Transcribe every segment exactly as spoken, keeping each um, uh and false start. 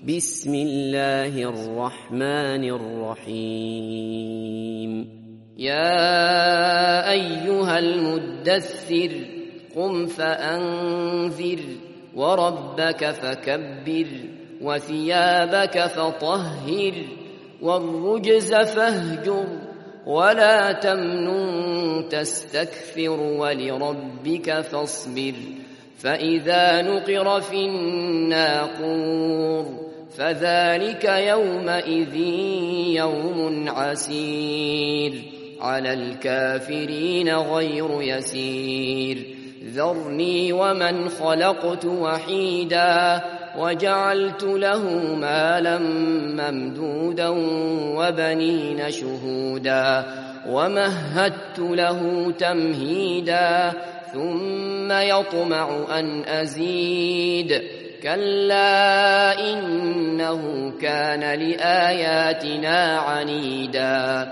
بسم الله الرحمن الرحيم يا أيها المدثر قم فأنذر وربك فكبر وثيابك فطهر والرجز فاهجر ولا تمنن تستكثر ولربك فاصبر فإذا نقر في الناقور فذلك يومئذ يوم عسير على الكافرين غير يسير ذرني ومن خلقت وحيدا وجعلت له مالا ممدودا وبنين شهودا ومهدت له تمهيدا ثم يطمع أن أزيد كلا إنه كان لآياتنا عنيدا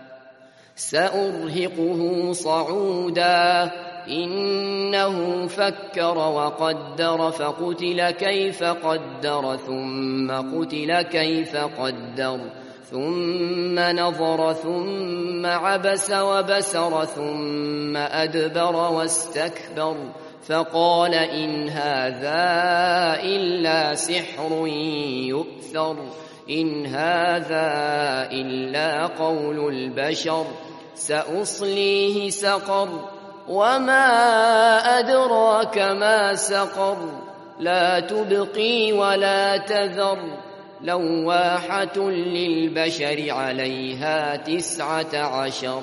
سأرهقه صعودا إنه فكر وقدر فقتل كيف قدر ثم قتل كيف قدر ثم نظر ثم عبس وبسر ثم أدبر واستكبر فقال إن هذا إلا سحر يؤثر إن هذا إلا قول البشر سأصليه سقر وما أدراك ما سقر لا تبقي ولا تذر لواحة للبشر عليها تسعة عشر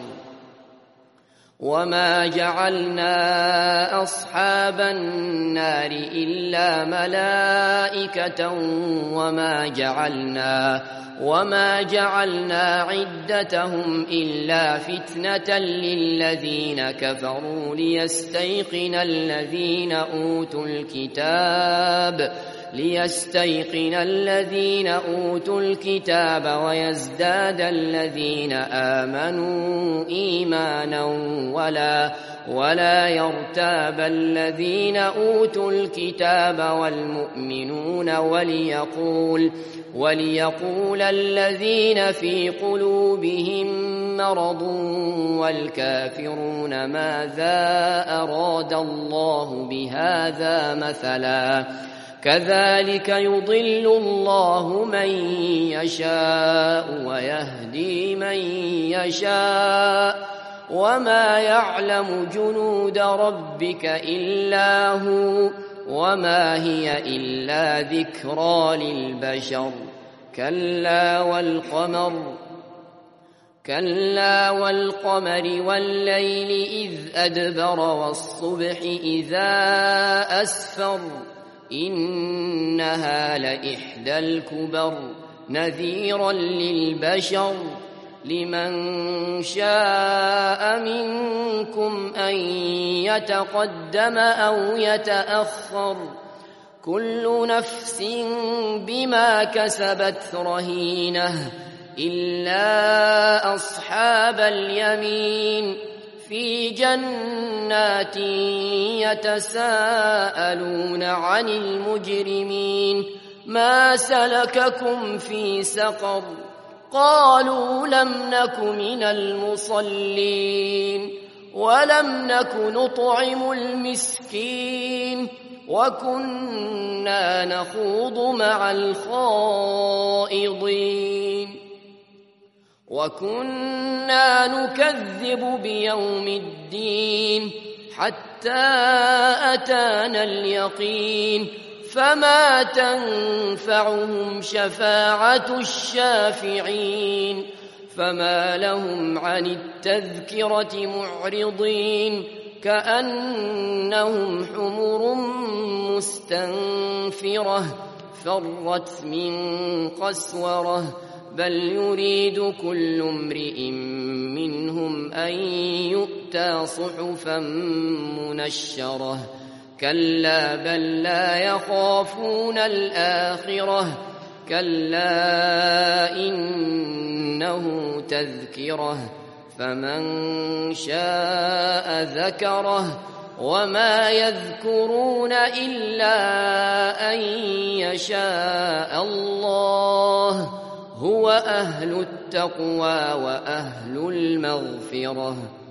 وما جعلنا أصحاب النار إلا ملائكة وما جعلنا وما جعلنا عدتهم إلا فتنة للذين كفروا ليستيقن الذين أوتوا الكتاب ليستيقن الذين أوتوا الكتاب ويزداد الذين آمنوا إيمانا ولا ولا يرتاب الذين أوتوا الكتاب والمؤمنون وليقول وليقول الذين في قلوبهم مرض والكافرون ماذا أراد الله بهذا مثلا كذلك يضل الله من يشاء ويهدي من يشاء وما يعلم جنود ربك إلا هو وما هي إلا ذكرى للبشر كلا والقمر كلا والقمر والليل إذ أدبر والصبح إذا أسفر إنها لإحدى الكبر نذيرا للبشر لمن شاء منكم أن يتقدم أو يتأخر كل نفس بما كسبت رهينة إلا أصحاب اليمين في جنات يتساءلون عن المجرمين ما سلككم في سقر قالوا لم نك من المصلين ولم نك نطعم المسكين وكنا نخوض مع الخائضين وكنا نكذب بيوم الدين حتى أتانا اليقين فما تنفعهم شفاعة الشافعين فما لهم عن التذكرة معرضين كأنهم حمر مستنفرة فرت من قسورة بل يريد كل امرئ منهم أن يؤتى صحفا منشرة كلا بل لا يخافون الآخرة كلا إنه تذكرة فمن شاء ذكره وما يذكرون إلا أن يشاء الله هو أهل التقوى وأهل المغفرة